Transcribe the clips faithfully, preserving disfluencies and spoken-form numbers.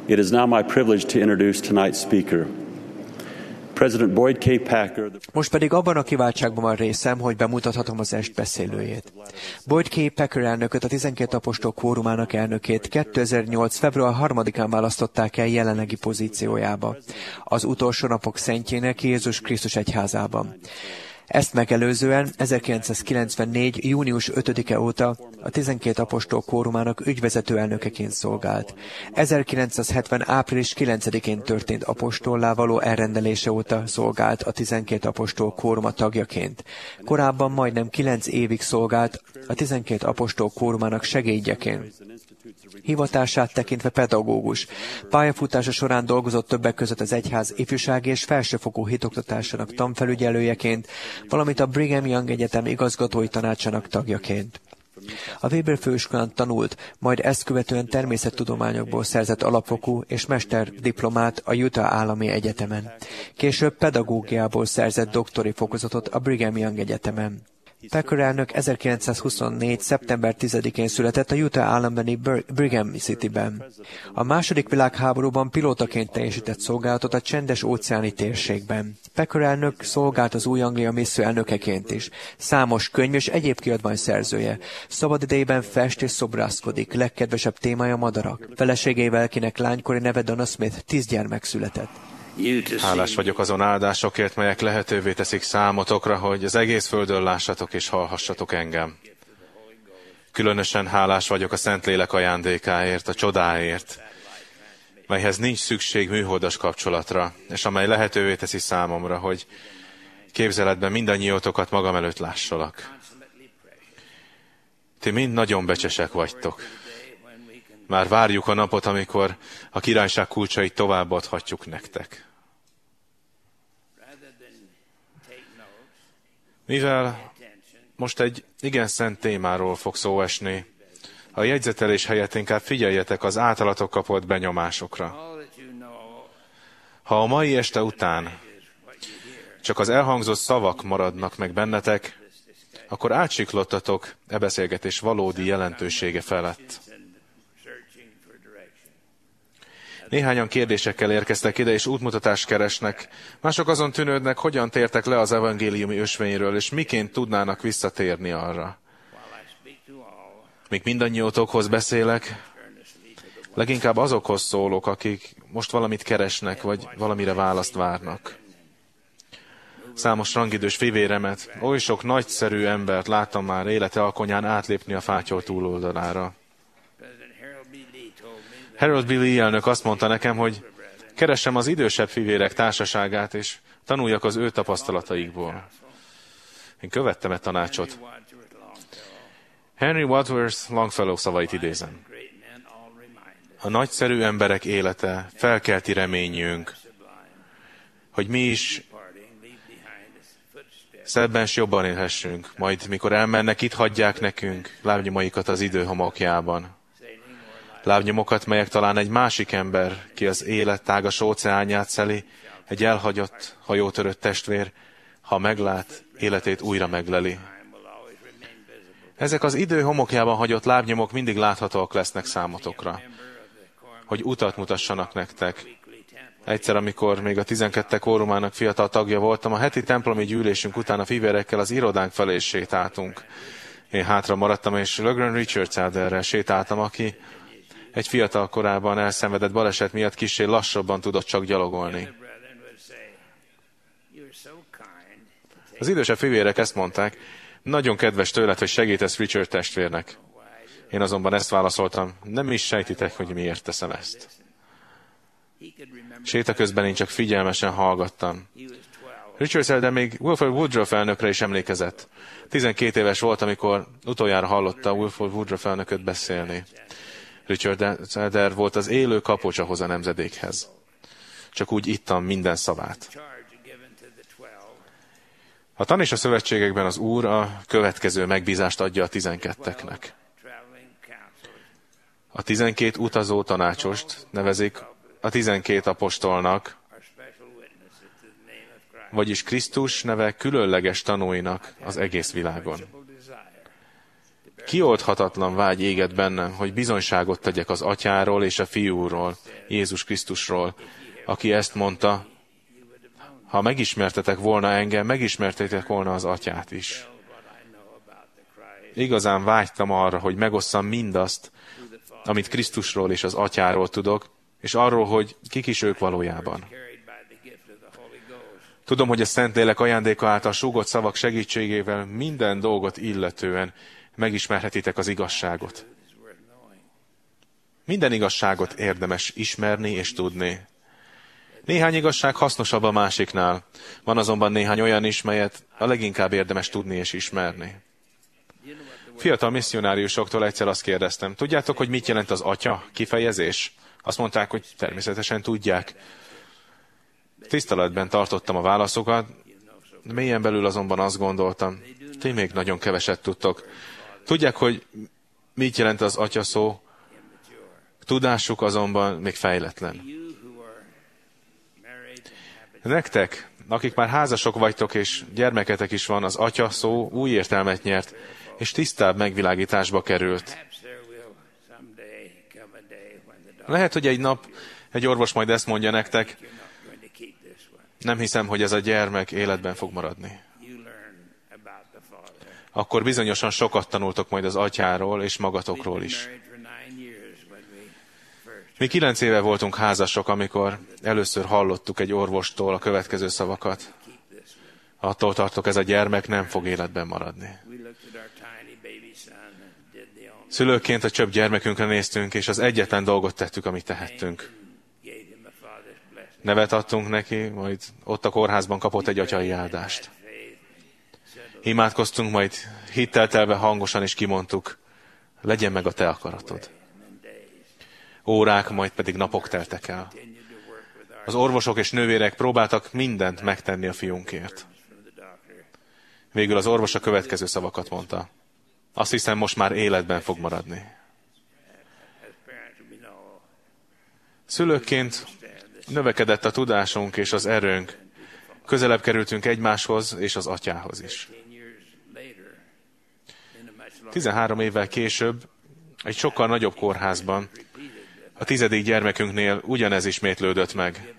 It is now my privilege to introduce tonight's speaker. President Boyd K. Packer. Most pedig abban a kiváltságban van részem, hogy bemutathatom az est beszélőjét. Boyd K. Packer elnököt, a tizenkét apostol kvórumának elnökét kétezer-nyolc. február harmadikán választották el jelenlegi pozíciójába, az utolsó napok szentjének Jézus Krisztus egyházában. Ezt megelőzően ezerkilencszázkilencvennégy. június ötödike óta a tizenkét apostol kvórumának ügyvezető elnökeként szolgált. ezerkilencszázhetven. április kilencedikén történt apostollá való elrendelése óta szolgált a tizenkét apostol kvóruma tagjaként. Korábban majdnem kilenc évig szolgált a tizenkét apostol kvórumának segédjeként. Hivatását tekintve pedagógus. Pályafutása során dolgozott többek között az egyház ifjúsági és felsőfokú hitoktatásának tanfelügyelőjeként, valamint a Brigham Young Egyetem igazgatói tanácsának tagjaként. A Weber főiskolán tanult, majd ezt követően természettudományokból szerzett alapfokú és mesterdiplomát a Utah Állami Egyetemen. Később pedagógiából szerzett doktori fokozatot a Brigham Young Egyetemen. Packer elnök ezerkilencszázhuszonnégy. szeptember tizedikén született a Utah állambeli Brigham Cityben. A második világháborúban pilótaként teljesített szolgálatot a csendes-óceáni térségben. Packer elnök szolgált az Új-Anglia misszió elnökeként is. Számos könyv és egyéb kiadvány szerzője. Szabadidejében fest és szobrászkodik, legkedvesebb témája madarak. Feleségével, kinek lánykori neve Donna Smith, tíz gyermek született. Hálás vagyok azon áldásokért, melyek lehetővé teszik számotokra, hogy az egész földön lássatok és hallhassatok engem. Különösen hálás vagyok a Szentlélek ajándékáért, a csodáért, melyhez nincs szükség műholdas kapcsolatra, és amely lehetővé teszi számomra, hogy képzeletben mindannyiótokat magam előtt lássalak. Ti mind nagyon becsesek vagytok. Már várjuk a napot, amikor a királyság kulcsait továbbadhatjuk nektek. Mivel most egy igen szent témáról fog szó esni, a jegyzetelés helyett inkább figyeljetek az általatok kapott benyomásokra. Ha a mai este után csak az elhangzott szavak maradnak meg bennetek, akkor átsiklottatok e beszélgetés valódi jelentősége felett. Néhányan kérdésekkel érkeztek ide, és útmutatást keresnek. Mások azon tűnődnek, hogyan tértek le az evangéliumi ösvényről, és miként tudnának visszatérni arra. Míg mindannyiótokhoz beszélek, leginkább azokhoz szólok, akik most valamit keresnek, vagy valamire választ várnak. Számos rangidős fivéremet, oly sok nagyszerű embert láttam már élete alkonyán átlépni a fátyol túloldalára. Harold B. Lee elnök azt mondta nekem, hogy keressem az idősebb fivérek társaságát, és tanuljak az ő tapasztalataikból. Én követtem e tanácsot. Henry Wadsworth Longfellow szavait idézem. A nagyszerű emberek élete felkelti reményünk, hogy mi is szebben s jobban élhessünk, majd mikor elmennek, itt hagyják nekünk lábnyomaikat az idő homokjában. Lábnyomokat, melyek talán egy másik ember, ki az élet tágas óceánját szeli, egy elhagyott, hajótörött testvér, ha meglát, életét újra megleli. Ezek az idő homokjában hagyott lábnyomok mindig láthatóak lesznek számotokra, hogy utat mutassanak nektek. Egyszer, amikor még a tizenkettek kvórumának fiatal tagja voltam, a heti templomi gyűlésünk után a fivérekkel az irodánk felé sétáltunk. Én hátra maradtam, és LeGrand Richards Elderrel sétáltam, aki egy fiatal korában elszenvedett baleset miatt kissé lassabban tudott csak gyalogolni. Az idősebb fivérek ezt mondták, nagyon kedves tőled, hogy segítesz Richard testvérnek. Én azonban ezt válaszoltam, nem is sejtitek, hogy miért teszem ezt. Séta közben én csak figyelmesen hallgattam. Richard Elder még Wilford Woodruff elnökre is emlékezett. tizenkét éves volt, amikor utoljára hallotta Wilford Woodruff elnököt beszélni. Richard Elder volt az élő kapocs ahhoz a nemzedékhez. Csak úgy ittam minden szavát. A tan és a szövetségekben az Úr a következő megbízást adja a tizenketteknek. A tizenkét utazó tanácsost nevezik a tizenkét apostolnak, vagyis Krisztus neve különleges tanúinak az egész világon. Kioldhatatlan vágy éget bennem, hogy bizonyságot tegyek az Atyáról és a Fiúról, Jézus Krisztusról, aki ezt mondta, ha megismertetek volna engem, megismertetek volna az Atyát is. Igazán vágytam arra, hogy megosszam mindazt, amit Krisztusról és az Atyáról tudok, és arról, hogy kik is ők valójában. Tudom, hogy a Szentlélek ajándéka által súgott szavak segítségével minden dolgot illetően megismerhetitek az igazságot. Minden igazságot érdemes ismerni és tudni. Néhány igazság hasznosabb a másiknál. Van azonban néhány olyan is, melyet a leginkább érdemes tudni és ismerni. Fiatal misszionáriusoktól egyszer azt kérdeztem, tudjátok, hogy mit jelent az Atya kifejezés? Azt mondták, hogy természetesen tudják. Tiszteletben tartottam a válaszokat, mélyen belül azonban azt gondoltam, ti még nagyon keveset tudtok. Tudják, hogy mit jelent az Atya szó? Tudásuk azonban még fejletlen. Nektek, akik már házasok vagytok és gyermeketek is van, az Atya szó új értelmet nyert, és tisztább megvilágításba került. Lehet, hogy egy nap egy orvos majd ezt mondja nektek, nem hiszem, hogy ez a gyermek életben fog maradni. Akkor bizonyosan sokat tanultok majd az Atyáról és magatokról is. Mi kilenc éve voltunk házasok, amikor először hallottuk egy orvostól a következő szavakat. Attól tartok, ez a gyermek nem fog életben maradni. Szülőként a csöpp gyermekünkre néztünk, és az egyetlen dolgot tettük, amit tehettünk. Nevet adtunk neki, majd ott a kórházban kapott egy atyai áldást. Imádkoztunk, majd hittel telve hangosan is kimondtuk, legyen meg a te akaratod. Órák, majd pedig napok teltek el. Az orvosok és nővérek próbáltak mindent megtenni a fiunkért. Végül az orvos a következő szavakat mondta. Azt hiszem, most már életben fog maradni. Szülőkként növekedett a tudásunk és az erőnk. Közelebb kerültünk egymáshoz és az Atyához is. Tizenhárom évvel később, egy sokkal nagyobb kórházban, a tizedik gyermekünknél ugyanez ismétlődött meg.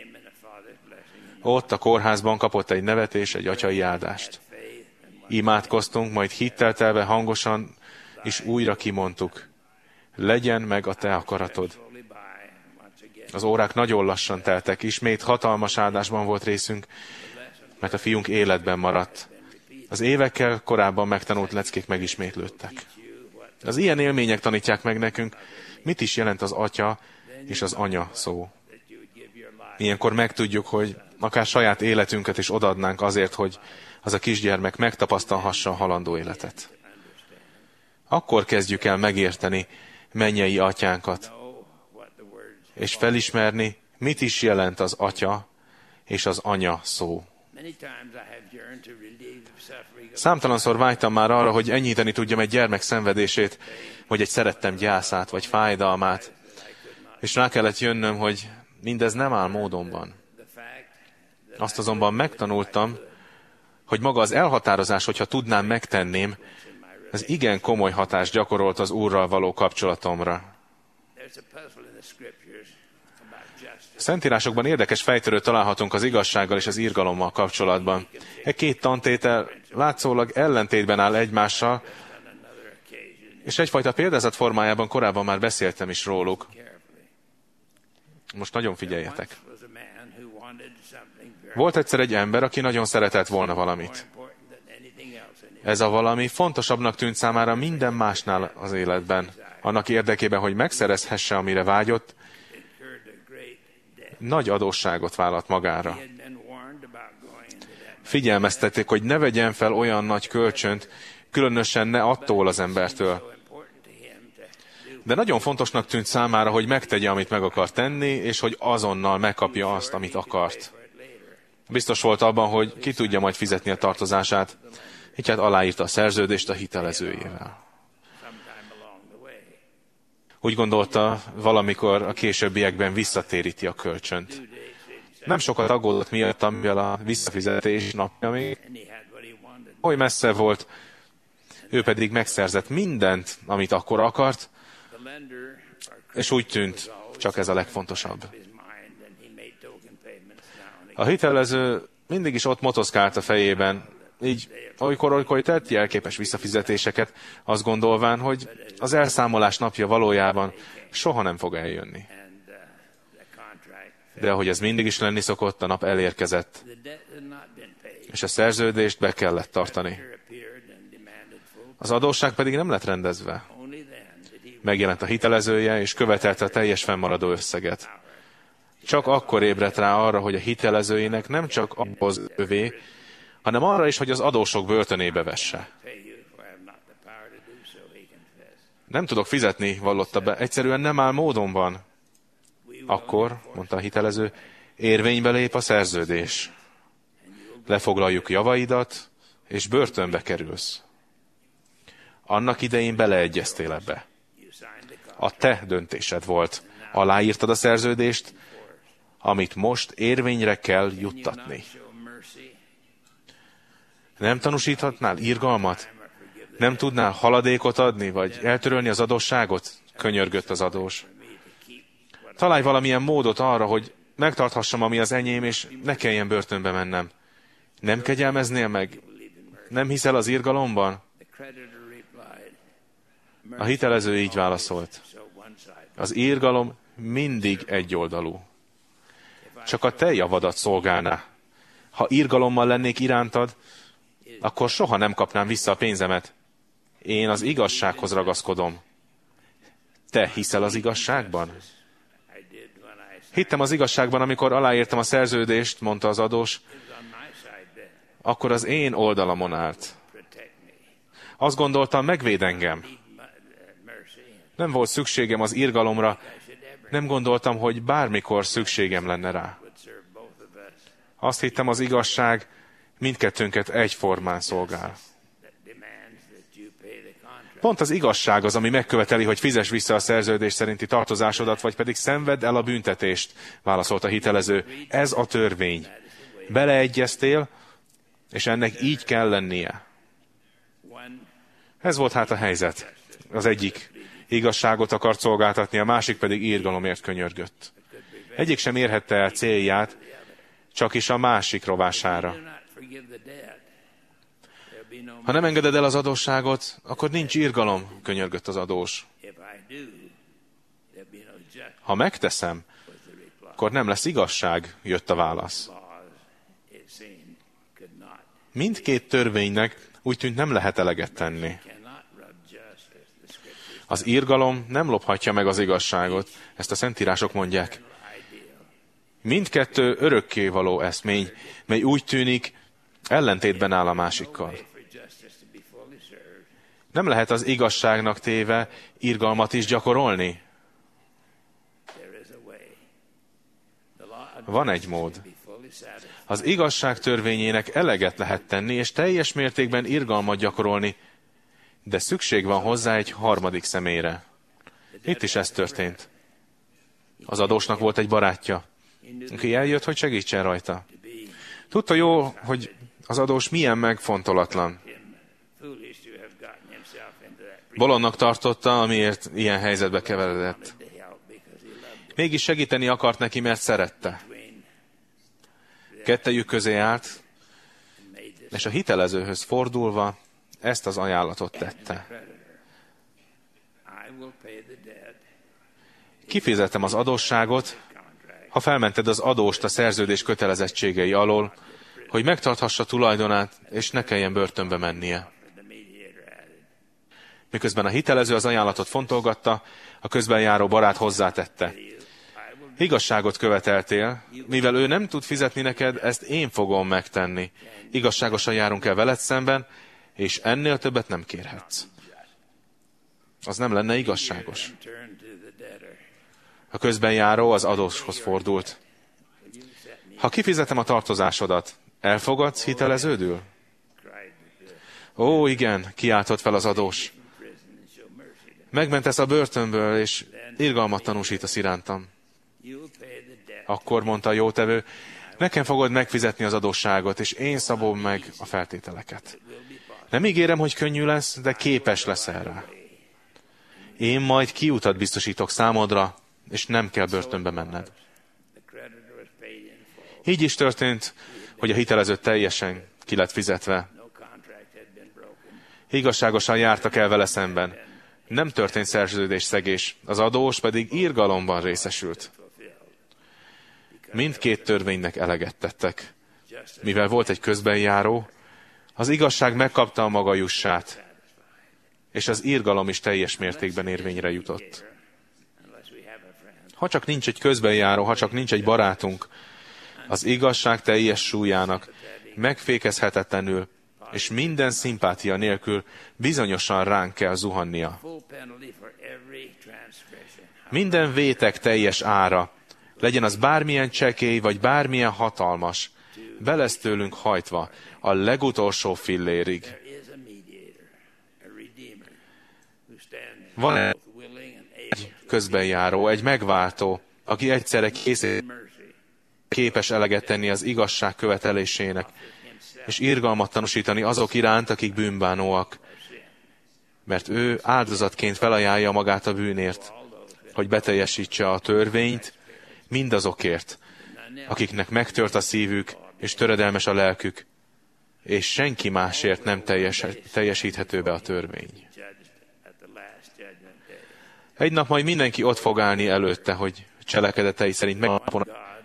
Ott a kórházban kapott egy nevet és egy atyai áldást. Imádkoztunk, majd hittel telve hangosan, és újra kimondtuk, legyen meg a te akaratod. Az órák nagyon lassan teltek, ismét hatalmas áldásban volt részünk, mert a fiunk életben maradt. Az évekkel korábban megtanult leckék megismétlődtek. Az ilyen élmények tanítják meg nekünk, mit is jelent az Atya és az Anya szó. Ilyenkor megtudjuk, hogy akár saját életünket is odaadnánk azért, hogy az a kisgyermek megtapasztalhassa a halandó életet. Akkor kezdjük el megérteni mennyei Atyánkat, és felismerni, mit is jelent az Atya és az Anya szó. Számtalanszor vágytam már arra, hogy enyhíteni tudjam egy gyermek szenvedését, vagy egy szerettem gyászát, vagy fájdalmát, és rá kellett jönnöm, hogy mindez nem áll módonban. Azt azonban megtanultam, hogy maga az elhatározás, hogyha tudnám, megtenném, ez igen komoly hatást gyakorolt az Úrral való kapcsolatomra. A Szentírásokban érdekes fejtörőt találhatunk az igazsággal és az irgalommal kapcsolatban. E két tantétel látszólag ellentétben áll egymással, és egyfajta példázat formájában korábban már beszéltem is róluk. Most nagyon figyeljetek. Volt egyszer egy ember, aki nagyon szeretett volna valamit. Ez a valami fontosabbnak tűnt számára minden másnál az életben. Annak érdekében, hogy megszerezhesse, amire vágyott, nagy adósságot vállalt magára. Figyelmeztették, hogy ne vegyen fel olyan nagy kölcsönt, különösen ne attól az embertől. De nagyon fontosnak tűnt számára, hogy megtegye, amit meg akar tenni, és hogy azonnal megkapja azt, amit akart. Biztos volt abban, hogy ki tudja majd fizetni a tartozását, így hát aláírta a szerződést a hitelezőjével. Úgy gondolta, valamikor a későbbiekben visszatéríti a kölcsönt. Nem sokat aggódott miatt, mivel a visszafizetés napja még oly messze volt, Ő pedig megszerzett mindent, amit akkor akart, és úgy tűnt, csak ez a legfontosabb. A hitelező mindig is ott motoszkált a fejében, így olykor, olykor tett jelképes visszafizetéseket, azt gondolván, hogy az elszámolás napja valójában soha nem fog eljönni. De ahogy ez mindig is lenni szokott, a nap elérkezett, és a szerződést be kellett tartani. Az adósság pedig nem lett rendezve. Megjelent a hitelezője, és követelte a teljes fennmaradó összeget. Csak akkor ébredt rá arra, hogy a hitelezőjének nem csak ahhoz övé, hanem arra is, hogy az adósok börtönébe vesse. Nem tudok fizetni, vallotta be, egyszerűen nem áll módonban. Akkor, mondta a hitelező, érvénybe lép a szerződés. Lefoglaljuk javaidat, és börtönbe kerülsz. Annak idején beleegyeztél ebbe. A te döntésed volt. Aláírtad a szerződést, amit most érvényre kell juttatni. Nem tanúsíthatnál irgalmat? Nem tudnál haladékot adni, vagy eltörölni az adósságot? Könyörgött az adós. Találj valamilyen módot arra, hogy megtarthassam, ami az enyém, és ne kelljen börtönbe mennem. Nem kegyelmeznél meg? Nem hiszel az irgalomban? A hitelező így válaszolt. Az irgalom mindig egyoldalú. Csak a te javadat szolgálná. Ha irgalommal lennék irántad, akkor soha nem kapnám vissza a pénzemet. Én az igazsághoz ragaszkodom. Te hiszel az igazságban? Hittem az igazságban, amikor aláírtam a szerződést, mondta az adós, akkor az én oldalamon állt. Azt gondoltam, megvéd engem. Nem volt szükségem az irgalomra, nem gondoltam, hogy bármikor szükségem lenne rá. Azt hittem, az igazság mindkettőnket egyformán szolgál. Pont az igazság az, ami megköveteli, hogy fizess vissza a szerződés szerinti tartozásodat, vagy pedig szenvedd el a büntetést, válaszolt a hitelező. Ez a törvény. Beleegyeztél, és ennek így kell lennie. Ez volt hát a helyzet. Az egyik igazságot akart szolgáltatni, a másik pedig irgalomért könyörgött. Egyik sem érhette el célját, csak is a másik rovására. Ha nem engeded el az adósságot, akkor nincs irgalom, könyörgött az adós. Ha megteszem, akkor nem lesz igazság, jött a válasz. Mindkét törvénynek úgy tűnt nem lehet eleget tenni. Az irgalom nem lophatja meg az igazságot, ezt a szentírások mondják. Mindkettő örökkévaló eszmény, mely úgy tűnik, ellentétben áll a másikkal. Nem lehet az igazságnak téve irgalmat is gyakorolni. Van egy mód. Az igazság törvényének eleget lehet tenni, és teljes mértékben irgalmat gyakorolni, de szükség van hozzá egy harmadik személyre. Itt is ez történt. Az adósnak volt egy barátja, aki eljött, hogy segítsen rajta. Tudta jó, hogy az adós milyen megfontolatlan. Bolondnak tartotta, amiért ilyen helyzetbe keveredett. Mégis segíteni akart neki, mert szerette. Kettejük közé állt, és a hitelezőhöz fordulva ezt az ajánlatot tette. Kifizetem az adósságot, ha felmented az adóst a szerződés kötelezettségei alól, hogy megtarthassa tulajdonát, és ne kelljen börtönbe mennie. Miközben a hitelező az ajánlatot fontolgatta, a közben járó barát hozzátette. Igazságot követeltél, mivel ő nem tud fizetni neked, ezt én fogom megtenni. Igazságosan járunk el veled szemben, és ennél többet nem kérhetsz. Az nem lenne igazságos. A közben járó az adóshoz fordult. Ha kifizetem a tartozásodat, elfogadsz hiteleződül? Ó, igen, kiáltott fel az adós. Megmentesz a börtönből, és irgalmat tanúsítasz irántam. Akkor mondta a jótevő, nekem fogod megfizetni az adósságot, és én szabom meg a feltételeket. Nem ígérem, hogy könnyű lesz, de képes leszel rá. Én majd kiutat biztosítok számodra, és nem kell börtönbe menned. Így is történt, hogy a hitelező teljesen ki lett fizetve. Igazságosan jártak el vele szemben. Nem történt szerződésszegés, az adós pedig irgalomban részesült. Mindkét törvénynek eleget tettek. Mivel volt egy közbenjáró, az igazság megkapta a maga jussát, és az irgalom is teljes mértékben érvényre jutott. Ha csak nincs egy közbenjáró, ha csak nincs egy barátunk, az igazság teljes súlyának megfékezhetetlenül és minden szimpátia nélkül bizonyosan ránk kell zuhannia. Minden vétek teljes ára, legyen az bármilyen csekély vagy bármilyen hatalmas, be lesz tőlünk hajtva a legutolsó fillérig. Van egy közbenjáró, egy megváltó, aki egyszerre kész képes eleget tenni az igazság követelésének, és irgalmat tanúsítani azok iránt, akik bűnbánóak. Mert ő áldozatként felajánlja magát a bűnért, hogy beteljesítse a törvényt mindazokért, akiknek megtört a szívük, és töredelmes a lelkük, és senki másért nem teljes, teljesíthető be a törvény. Egy nap majd mindenki ott fog állni előtte, hogy cselekedetei szerint megkapon,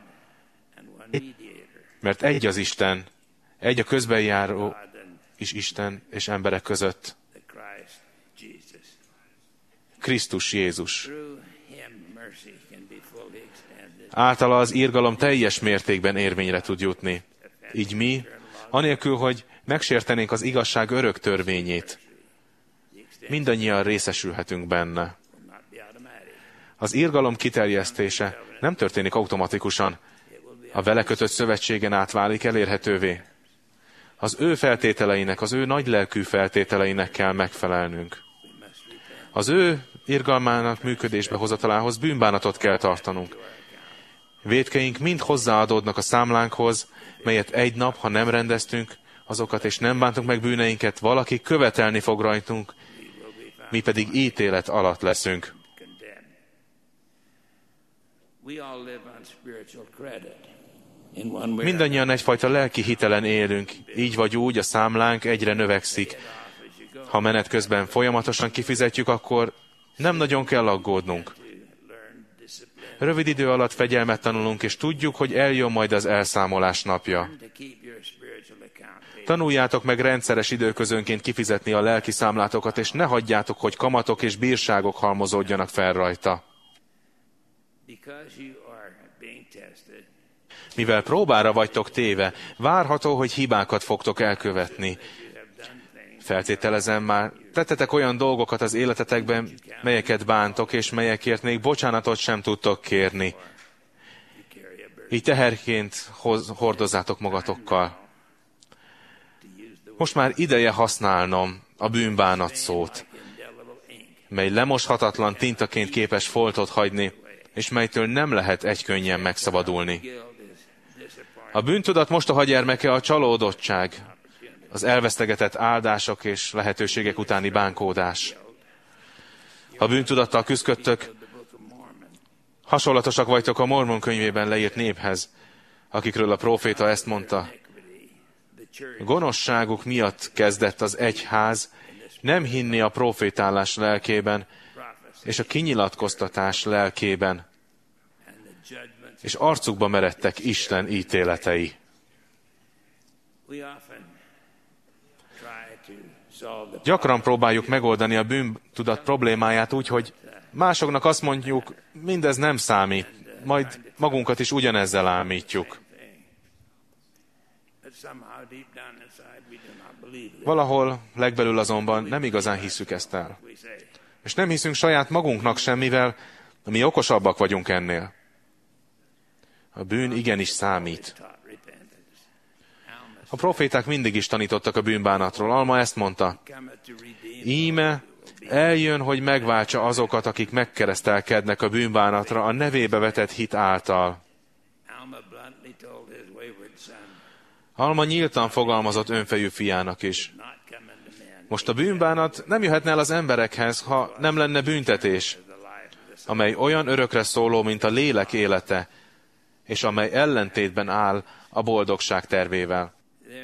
mert egy az Isten, egy a közbenjáró is Isten és emberek között. Krisztus Jézus. Általa az irgalom teljes mértékben érvényre tud jutni. Így mi, anélkül, hogy megsértenénk az igazság örök törvényét, mindannyian részesülhetünk benne. Az irgalom kiterjesztése nem történik automatikusan. A vele kötött szövetségen át válik elérhetővé. Az ő feltételeinek, az ő nagylelkű feltételeinek kell megfelelnünk. Az ő irgalmának működésbe hozatalához bűnbánatot kell tartanunk. Vétkeink mind hozzáadódnak a számlánkhoz, melyet egy nap, ha nem rendeztünk azokat, és nem bántunk meg bűneinket, valaki követelni fog rajtunk, mi pedig ítélet alatt leszünk. Mindannyian egyfajta lelki hitelen élünk, így vagy úgy a számlánk egyre növekszik. Ha menet közben folyamatosan kifizetjük, akkor nem nagyon kell aggódnunk. Rövid idő alatt fegyelmet tanulunk, és tudjuk, hogy eljön majd az elszámolás napja. Tanuljátok meg rendszeres időközönként kifizetni a lelki számlátokat, és ne hagyjátok, hogy kamatok és bírságok halmozódjanak fel rajta. Mivel próbára vagytok téve, várható, hogy hibákat fogtok elkövetni. Feltételezem, már tettetek olyan dolgokat az életetekben, melyeket bántok, és melyekért még bocsánatot sem tudtok kérni. Így teherként hordozzátok magatokkal. Most már ideje használnom a bűnbánat szót, mely lemoshatatlan tintaként képes foltot hagyni, és melytől nem lehet egykönnyen megszabadulni. A bűntudat mostoha gyermeke a csalódottság, az elvesztegetett áldások és lehetőségek utáni bánkódás. Ha bűntudattal küzdködtök, hasonlatosak vagytok a Mormon könyvében leírt néphez, akikről a próféta ezt mondta. Gonoszságuk miatt kezdett az egyház nem hinni a prófétálás lelkében és a kinyilatkoztatás lelkében, és arcukba meredtek Isten ítéletei. Gyakran próbáljuk megoldani a bűntudat problémáját úgy, hogy másoknak azt mondjuk, mindez nem számít, majd magunkat is ugyanezzel ámítjuk. Valahol legbelül azonban nem igazán hisszük ezt el. És nem hiszünk saját magunknak sem, mivel mi okosabbak vagyunk ennél. A bűn igenis számít. A proféták mindig is tanítottak a bűnbánatról. Alma ezt mondta. Íme eljön, hogy megváltsa azokat, akik megkeresztelkednek a bűnbánatra a nevébe vetett hit által. Alma nyíltan fogalmazott önfejű fiának is. Most a bűnbánat nem jöhetne el az emberekhez, ha nem lenne büntetés, amely olyan örökre szóló, mint a lélek élete, és amely ellentétben áll a boldogság tervével.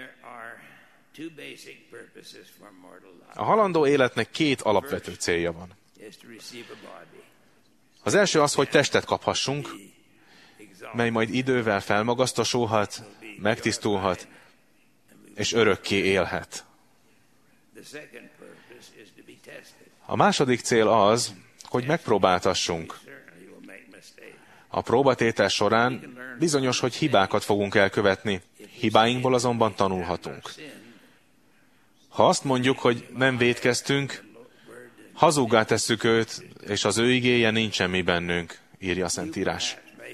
A halandó életnek két alapvető célja van. Az első az, hogy testet kaphassunk, mely majd idővel felmagasztosulhat, megtisztulhat, és örökké élhet. A második cél az, hogy megpróbáltassunk. A próbatétel során bizonyos, hogy hibákat fogunk elkövetni, hibáinkból azonban tanulhatunk. Ha azt mondjuk, hogy nem vétkeztünk, hazuggá tesszük őt, és az ő igéje nincsen mi bennünk, írja a Szentírás.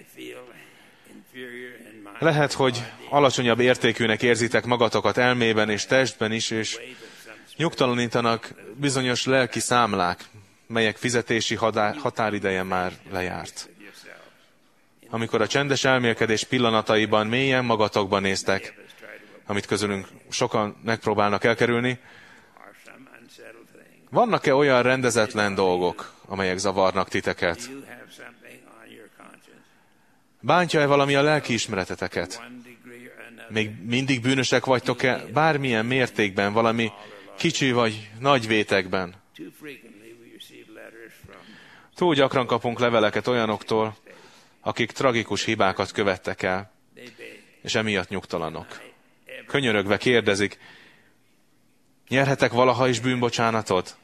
Lehet, hogy alacsonyabb értékűnek érzitek magatokat elmében és testben is, és nyugtalanítanak bizonyos lelki számlák, melyek fizetési határideje már lejárt. Amikor a csendes elmélkedés pillanataiban mélyen magatokban néztek, amit közülünk sokan megpróbálnak elkerülni, vannak-e olyan rendezetlen dolgok, amelyek zavarnak titeket? Bántja-e valami a lelkiismereteteket? Még mindig bűnösek vagytok-e bármilyen mértékben, valami kicsi vagy nagy vétekben? Túl gyakran kapunk leveleket olyanoktól, akik tragikus hibákat követtek el, és emiatt nyugtalanok. Könyörögve kérdezik, nyerhetek valaha is bűnbocsánatot?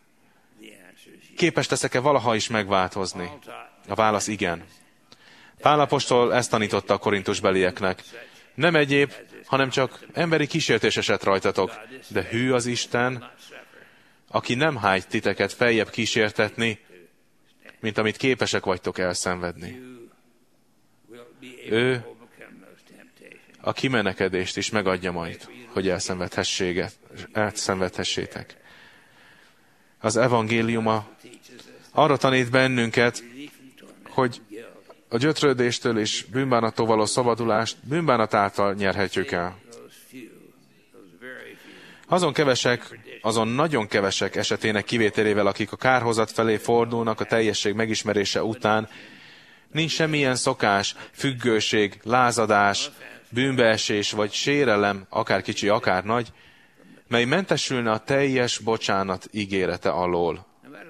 Képes leszek-e valaha is megváltozni? A válasz igen. Pál apostol ezt tanította a korintusbelieknek. Nem egyéb, hanem csak emberi kísértés esett rajtatok, de hű az Isten, aki nem hájt titeket feljebb kísértetni, mint amit képesek vagytok elszenvedni. Ő a kimenekedést is megadja majd, hogy elszenvedhessétek. Az evangéliuma arra tanít bennünket, hogy a gyötrődéstől és bűnbánattól való szabadulást bűnbánat által nyerhetjük el. Azon kevesek, azon nagyon kevesek esetének kivételével, akik a kárhozat felé fordulnak a teljesség megismerése után, nincs semmilyen szokás, függőség, lázadás, bűnbeesés vagy sérelem, akár kicsi, akár nagy, mely mentesülne a teljes bocsánat ígérete alól.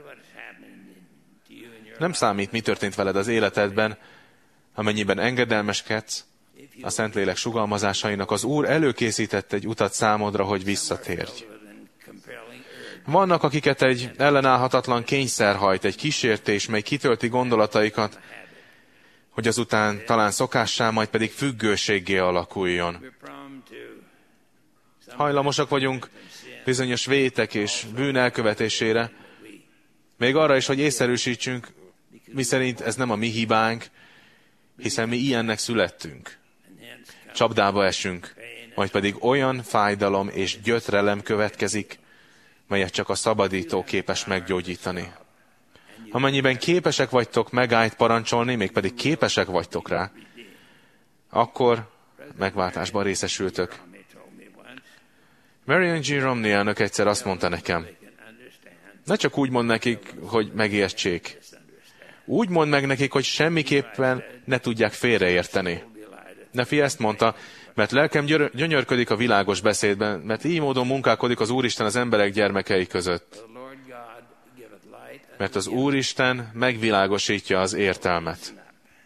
Nem számít, mi történt veled az életedben, amennyiben engedelmeskedsz a Szentlélek sugalmazásainak, az Úr előkészített egy utat számodra, hogy visszatérj. Vannak, akiket egy ellenállhatatlan kényszer hajt, egy kísértés, mely kitölti gondolataikat, hogy azután talán szokássá, majd pedig függőséggé alakuljon. Hajlamosak vagyunk bizonyos vétek és bűn elkövetésére, még arra is, hogy észszerűsítsünk, miszerint ez nem a mi hibánk, hiszen mi ilyennek születtünk. Csapdába esünk, majd pedig olyan fájdalom és gyötrelem következik, melyet csak a szabadító képes meggyógyítani. Amennyiben képesek vagytok megállt parancsolni, mégpedig képesek vagytok rá, akkor megváltásban részesültök. Marion G. Romney elnök egyszer azt mondta nekem, ne csak úgy mond nekik, hogy megértsék. Úgy mond meg nekik, hogy semmiképpen ne tudják félreérteni. Nefi ezt mondta, mert lelkem gyönyörködik a világos beszédben, mert így módon munkálkodik az Úristen az emberek gyermekei között. Mert az Úristen megvilágosítja az értelmet.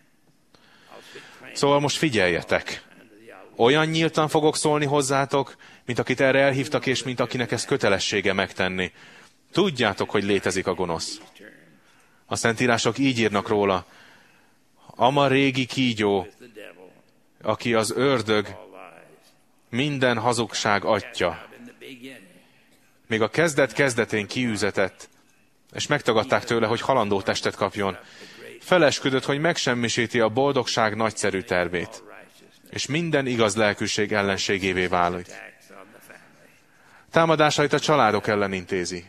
Szóval most figyeljetek! Olyan nyíltan fogok szólni hozzátok, mint akit erre elhívtak, és mint akinek ez kötelessége megtenni. Tudjátok, hogy létezik a gonosz. A Szentírások így írnak róla. Ama régi kígyó, aki az ördög, minden hazugság atya. Még a kezdet kezdetén kiűzetett, és megtagadták tőle, hogy halandó testet kapjon. Felesküdött, hogy megsemmisíti a boldogság nagyszerű tervét, és minden igaz lelkűség ellenségévé válik. Támadásait a családok ellen intézi.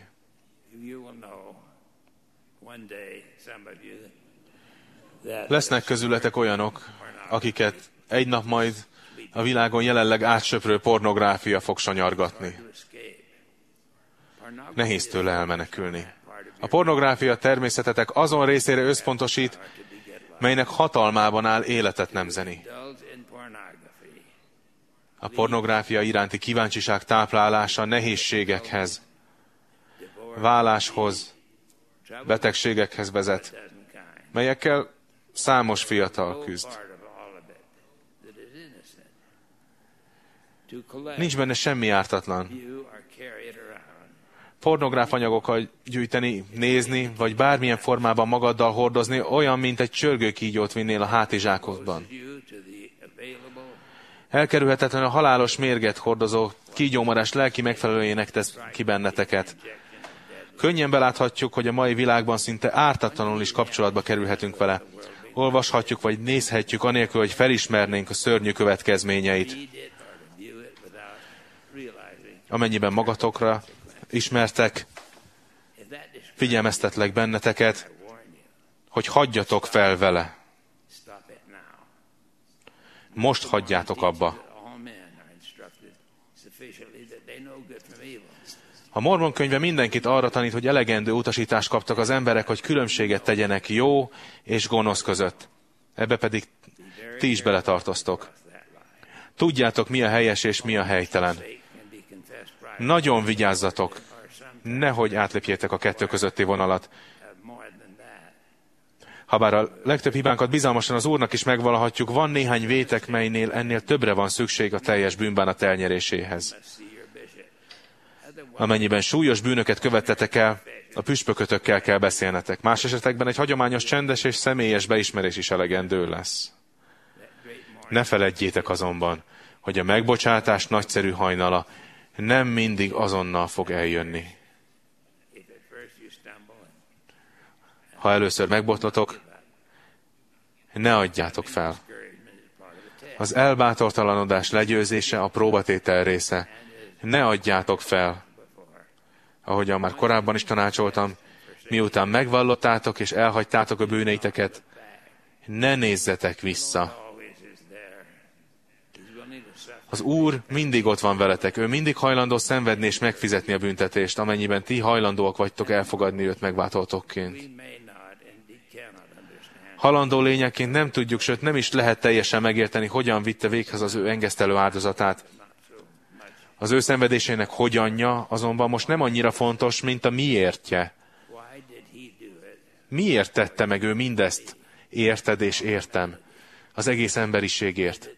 Lesznek közületek olyanok, akiket egy nap majd a világon jelenleg átsöprő pornográfia fog sanyargatni. Nehéz tőle elmenekülni. A pornográfia természetetek azon részére összpontosít, melynek hatalmában áll életet nemzeni. A pornográfia iránti kíváncsiság táplálása nehézségekhez, váláshoz, betegségekhez vezet, melyekkel számos fiatal küzd. Nincs benne semmi ártatlan. Pornográf anyagokat gyűjteni, nézni, vagy bármilyen formában magaddal hordozni, olyan, mint egy csörgőkígyót vinnél a hátizsákodban. Elkerülhetetlen a halálos mérget hordozó kígyómarás lelki megfelelőjének tesz ki benneteket. Könnyen beláthatjuk, hogy a mai világban szinte ártatlanul is kapcsolatba kerülhetünk vele. Olvashatjuk vagy nézhetjük anélkül, hogy felismernénk a szörnyű következményeit. Amennyiben magatokra ismertek, figyelmeztetlek benneteket, hogy hagyjatok fel vele. Most hagyjátok abba. A Mormon könyve mindenkit arra tanít, hogy elegendő utasítást kaptak az emberek, hogy különbséget tegyenek jó és gonosz között. Ebbe pedig ti is beletartoztok. Tudjátok, mi a helyes és mi a helytelen. Nagyon vigyázzatok, nehogy átlépjétek a kettő közötti vonalat. Habár a legtöbb hibánkat bizalmasan az Úrnak is megvalhatjuk, van néhány vétek, melynél ennél többre van szükség a teljes bűnbánat elnyeréséhez. Amennyiben súlyos bűnöket követtetek el, a püspökötökkel kell beszélnetek. Más esetekben egy hagyományos, csendes és személyes beismerés is elegendő lesz. Ne feledjétek azonban, hogy a megbocsátás nagyszerű hajnala nem mindig azonnal fog eljönni. Ha először megbotlatok, ne adjátok fel. Az elbátortalanodás legyőzése a próbatétel része. Ne adjátok fel. Ahogyan már korábban is tanácsoltam, miután megvallottátok és elhagytátok a bűneiteket, ne nézzetek vissza. Az Úr mindig ott van veletek, ő mindig hajlandó szenvedni és megfizetni a büntetést, amennyiben ti hajlandóak vagytok elfogadni őt megváltótokként. Halandó lényeként nem tudjuk, sőt nem is lehet teljesen megérteni, hogyan vitte véghez az ő engesztelő áldozatát. Az ő szenvedésének hogyanja azonban most nem annyira fontos, mint a miértje. Miért tette meg ő mindezt? Érted és értem. Az egész emberiségért.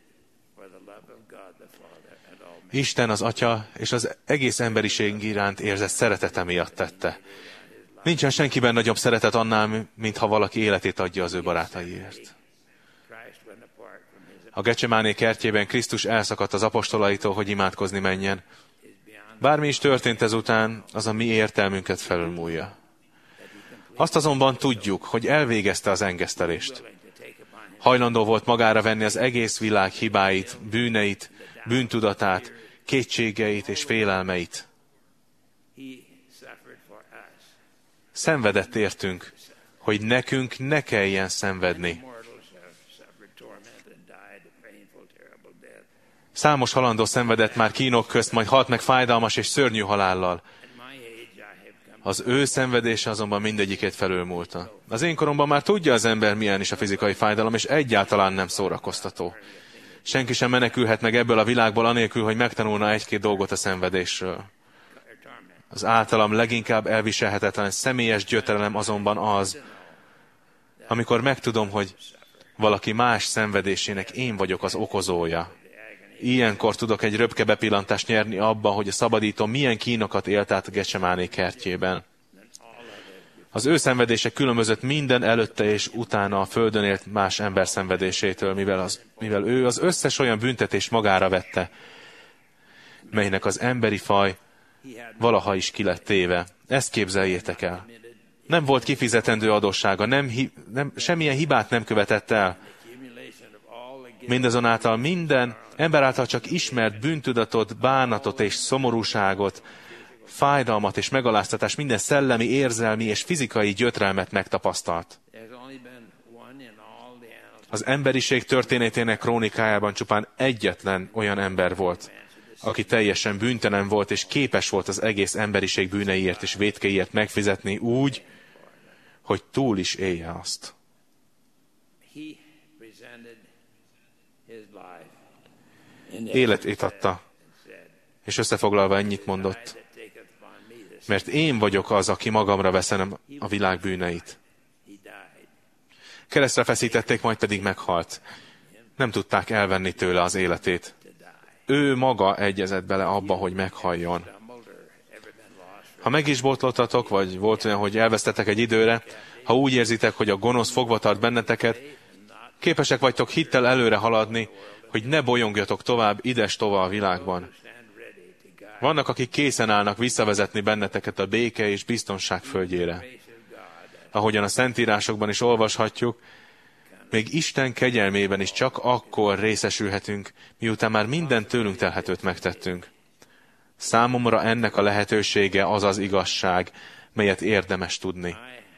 Isten az Atya és az egész emberiség iránt érzett szeretete miatt tette. Nincsen senkiben nagyobb szeretet annál, mint ha valaki életét adja az ő barátaiért. A Gecsemáné kertjében Krisztus elszakadt az apostolaitól, hogy imádkozni menjen. Bármi is történt ezután, az a mi értelmünket felülmúlja. Azt azonban tudjuk, hogy elvégezte az engesztelést. Hajlandó volt magára venni az egész világ hibáit, bűneit, bűntudatát, kétségeit és félelmeit. Szenvedett értünk, hogy nekünk ne kelljen szenvedni. Számos halandó szenvedett már kínok közt, majd halt meg fájdalmas és szörnyű halállal. Az ő szenvedése azonban mindegyikét felülmúlta. Az én koromban már tudja az ember, milyen is a fizikai fájdalom, és egyáltalán nem szórakoztató. Senki sem menekülhet meg ebből a világból anélkül, hogy megtanulna egy-két dolgot a szenvedésről. Az általam leginkább elviselhetetlen személyes gyötrelem azonban az, amikor megtudom, hogy valaki más szenvedésének én vagyok az okozója. Ilyenkor tudok egy röpke bepillantást nyerni abba, hogy a szabadító milyen kínokat élt át a Gecsemáné kertjében. Az ő szenvedése különbözött minden előtte és utána a földön élt más ember szenvedésétől, mivel, az, mivel ő az összes olyan büntetést magára vette, melynek az emberi faj valaha is ki lett téve. Ezt képzeljétek el. Nem volt kifizetendő adóssága, nem, hi, nem, semmilyen hibát nem követett el. Mindazonáltal minden ember által csak ismert bűntudatot, bánatot és szomorúságot, fájdalmat és megaláztatást, minden szellemi, érzelmi és fizikai gyötrelmet megtapasztalt. Az emberiség történetének krónikájában csupán egyetlen olyan ember volt, aki teljesen bűntelen volt, és képes volt az egész emberiség bűneiért és vétkeiért megfizetni úgy, hogy túl is élje azt. Életét adta, és összefoglalva ennyit mondott, mert én vagyok az, aki magamra veszem a világ bűneit. Keresztre feszítették, majd pedig meghalt. Nem tudták elvenni tőle az életét. Ő maga egyezett bele abba, hogy meghalljon. Ha meg is botlottatok, vagy volt olyan, hogy elvesztettek egy időre, ha úgy érzitek, hogy a gonosz fogva tart benneteket, képesek vagytok hittel előre haladni, hogy ne bolyongjatok tovább ides-tova a világban. Vannak, akik készen állnak visszavezetni benneteket a béke és biztonság földjére. Ahogyan a Szentírásokban is olvashatjuk, még Isten kegyelmében is csak akkor részesülhetünk, miután már minden tőlünk telhetőt megtettünk. Számomra ennek a lehetősége az az igazság, melyet érdemes tudni.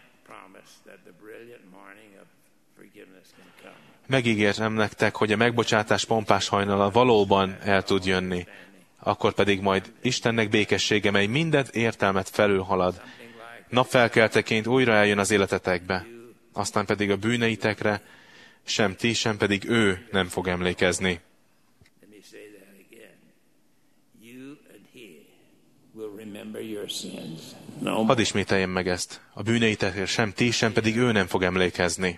Megígérem nektek, hogy a megbocsátás pompás hajnala valóban el tud jönni, akkor pedig majd Istennek békessége, mely mindent értelmet felülhalad, napfelkelteként újra eljön az életetekbe, aztán pedig a bűneitekre, sem ti, sem pedig ő nem fog emlékezni. Hadd ismételjem meg ezt. A bűneitekre sem ti, sem pedig ő nem fog emlékezni.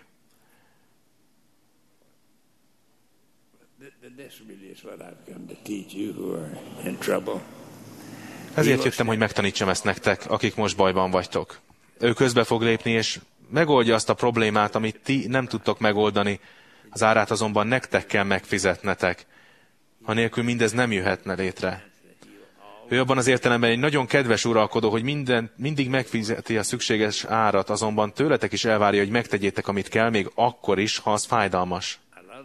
Ezért jöttem, hogy megtanítsam ezt nektek, akik most bajban vagytok. Ő közbe fog lépni, és megoldja azt a problémát, amit ti nem tudtok megoldani, az árát azonban nektek kell megfizetnetek. Anélkül mindez nem jöhetne létre. Ő abban az értelemben egy nagyon kedves uralkodó, hogy minden, mindig megfizeti a szükséges árat, azonban tőletek is elvárja, hogy megtegyétek, amit kell, még akkor is, ha az fájdalmas.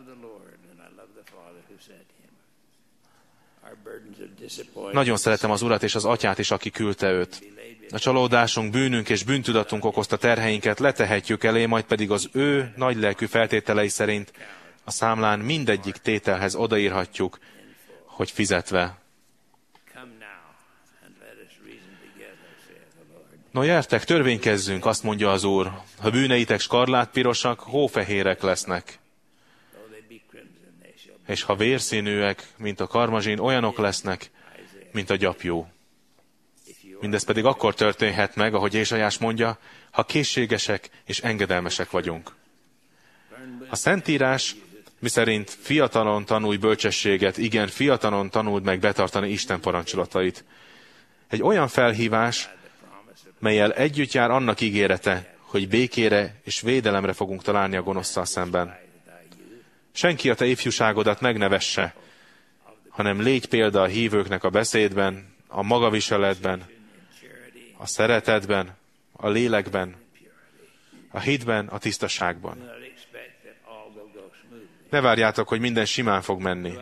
Nagyon szeretem az Urat és az Atyát is, aki küldte őt. A csalódásunk, bűnünk és bűntudatunk okozta terheinket letehetjük elé, majd pedig az ő nagylelkű feltételei szerint a számlán mindegyik tételhez odaírhatjuk, hogy fizetve. No, gyertek, törvénykezzünk, azt mondja az Úr. Ha bűneitek skarlátpirosak, hófehérek lesznek. És ha vérszínűek, mint a karmazsin, olyanok lesznek, mint a gyapjú. Mindez pedig akkor történhet meg, ahogy Ézsaiás mondja, ha készségesek és engedelmesek vagyunk. A Szentírás, miszerint fiatalon tanulj bölcsességet, igen, fiatalon tanuld meg betartani Isten parancsolatait. Egy olyan felhívás, mellyel együtt jár annak ígérete, hogy békére és védelemre fogunk találni a gonoszszal szemben. Senki a te ifjúságodat megnevesse, hanem légy példa a hívőknek a beszédben, a magaviseletben, a szeretetben, a lélekben, a hitben, a tisztaságban. Ne várjátok, hogy minden simán fog menni.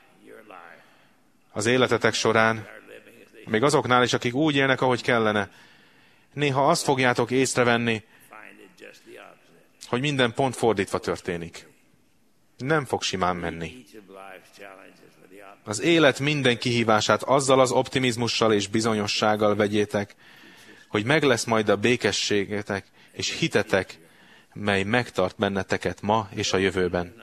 Az életetek során, még azoknál is, akik úgy élnek, ahogy kellene, néha azt fogjátok észrevenni, hogy minden pont fordítva történik. Nem fog simán menni. Az élet minden kihívását azzal az optimizmussal és bizonyossággal vegyétek, hogy meg lesz majd a békességetek és hitetek, mely megtart benneteket ma és a jövőben.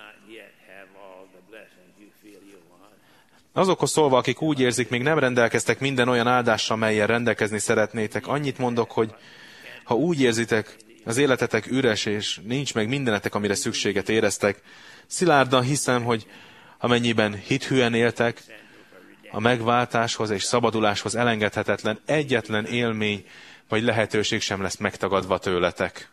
Azokhoz szólva, akik úgy érzik, még nem rendelkeztek minden olyan áldással, mellyel rendelkezni szeretnétek, annyit mondok, hogy ha úgy érzitek, az életetek üres, és nincs meg mindenetek, amire szükséget éreztek, szilárdan hiszem, hogy amennyiben hithűen éltek, a megváltáshoz és szabaduláshoz elengedhetetlen egyetlen élmény vagy lehetőség sem lesz megtagadva tőletek.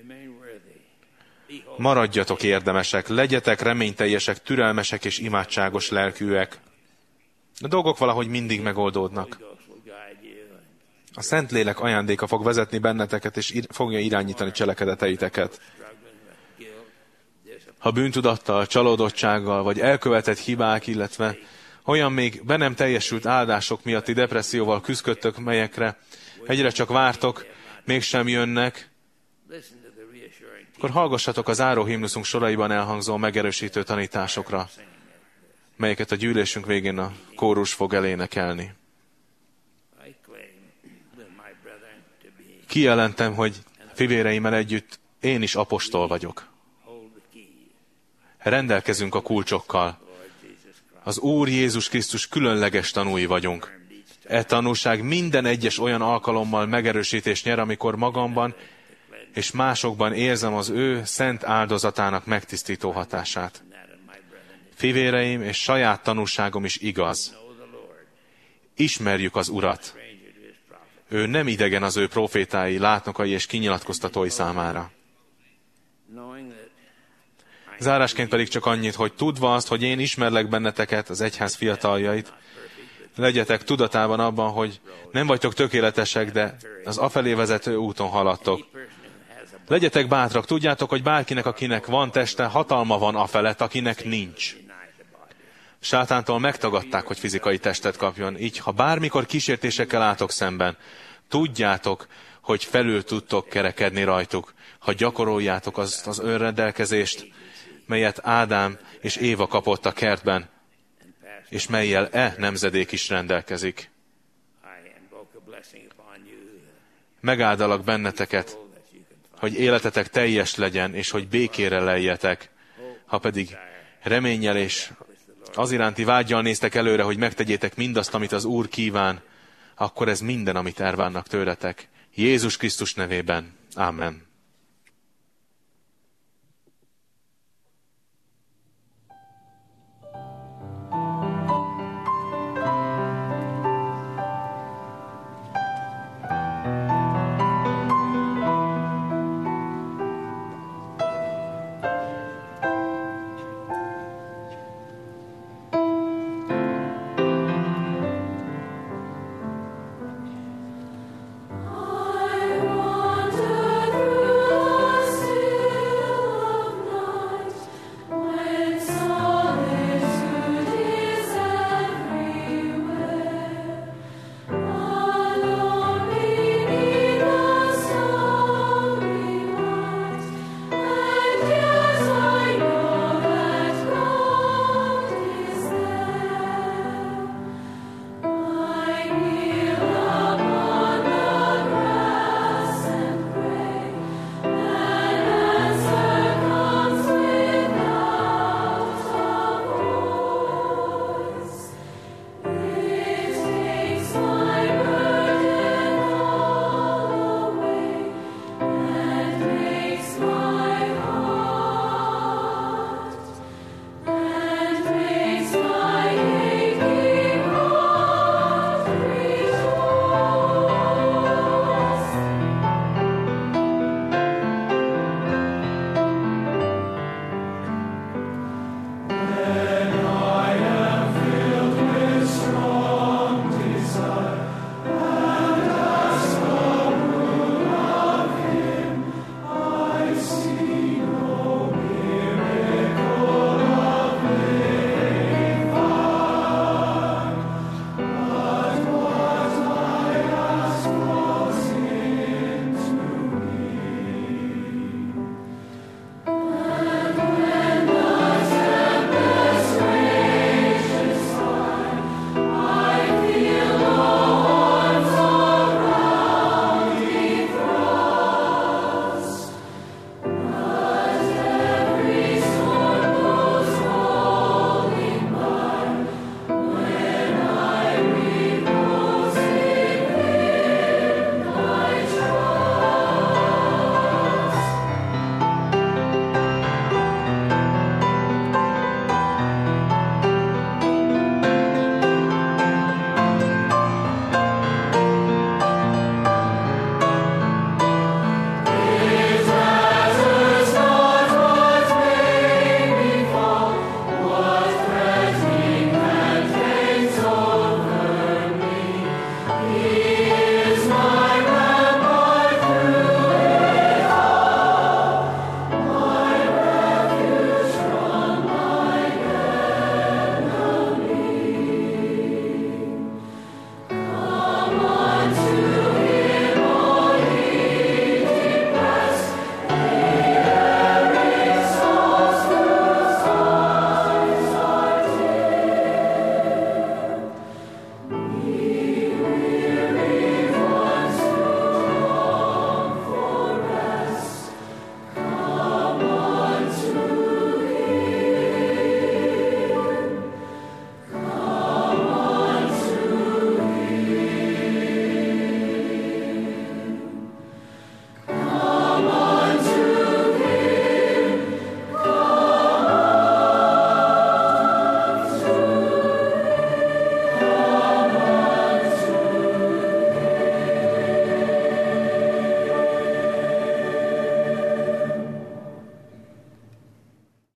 Maradjatok érdemesek, legyetek reményteljesek, türelmesek és imádságos lelkűek. A dolgok valahogy mindig megoldódnak. A Szentlélek ajándéka fog vezetni benneteket, és ir- fogja irányítani cselekedeteiteket. Ha bűntudattal, csalódottsággal, vagy elkövetett hibák, illetve olyan még be nem teljesült áldások miatti depresszióval küzdködtök, melyekre egyre csak vártok, mégsem jönnek, akkor hallgassatok az záró himnuszunk soraiban elhangzó megerősítő tanításokra. melyeket a gyűlésünk végén a kórus fog elénekelni. Kijelentem, hogy fivéreimmel együtt én is apostol vagyok. Rendelkezünk a kulcsokkal. Az Úr Jézus Krisztus különleges tanúi vagyunk. E tanúság minden egyes olyan alkalommal megerősítést nyer, amikor magamban és másokban érzem az ő szent áldozatának megtisztító hatását. Fivéreim és saját tanúságom is igaz. Ismerjük az Urat. Ő nem idegen az ő profétái, látnokai és kinyilatkoztatói számára. Zárásként pedig csak annyit, hogy tudva azt, hogy én ismerlek benneteket, az egyház fiataljait, legyetek tudatában abban, hogy nem vagytok tökéletesek, de az afelé vezető úton haladtok. Legyetek bátrak, tudjátok, hogy bárkinek, akinek van teste, hatalma van afelett, akinek nincs. Sátántól megtagadták, hogy fizikai testet kapjon, így ha bármikor kísértésekkel álltok szemben, tudjátok, hogy felül tudtok kerekedni rajtuk, ha gyakoroljátok azt az önrendelkezést, melyet Ádám és Éva kapott a kertben, és mellyel e nemzedék is rendelkezik. Megáldalak benneteket, hogy életetek teljes legyen, és hogy békére leljetek, ha pedig reménnyel és az iránti vággyal néztek előre, hogy megtegyétek mindazt, amit az Úr kíván, akkor ez minden, amit elvárnak tőletek. Jézus Krisztus nevében. Amen.